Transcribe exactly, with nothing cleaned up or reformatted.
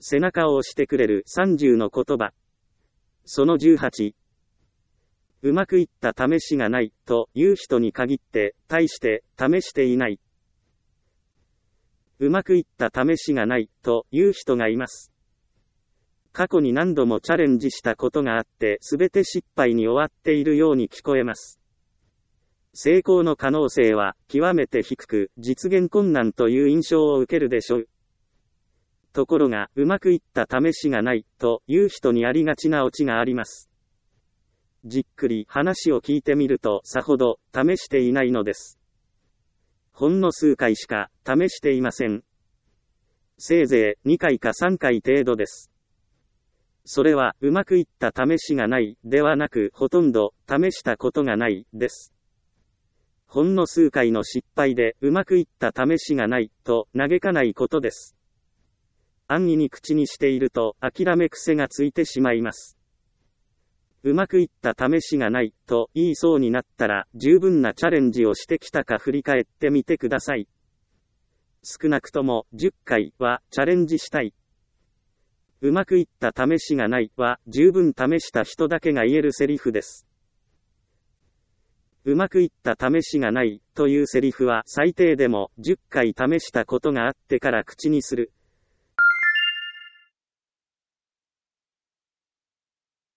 背中を押してくれるさんじゅうの言葉。そのじゅうはち。うまくいった試しがない、という人に限って、大して試していない。うまくいった試しがない、という人がいます。過去に何度もチャレンジしたことがあって、すべて失敗に終わっているように聞こえます。成功の可能性は極めて低く、実現困難という印象を受けるでしょう。ところが、うまくいった試しがない、という人にありがちなオチがあります。じっくり話を聞いてみると、さほど試していないのです。ほんの数回しか試していません。せいぜいにかいかさんかい程度です。それは、うまくいった試しがない、ではなく、ほとんど試したことがない、です。ほんの数回の失敗で、うまくいった試しがない、と嘆かないことです。安易に口にしていると、諦め癖がついてしまいます。うまくいった試しがない、と言いそうになったら、十分なチャレンジをしてきたか振り返ってみてください。少なくとも、じゅっかいはチャレンジしたい。うまくいった試しがないは、十分試した人だけが言えるセリフです。うまくいった試しがない、というセリフは最低でもじゅっかい試したことがあってから口にする、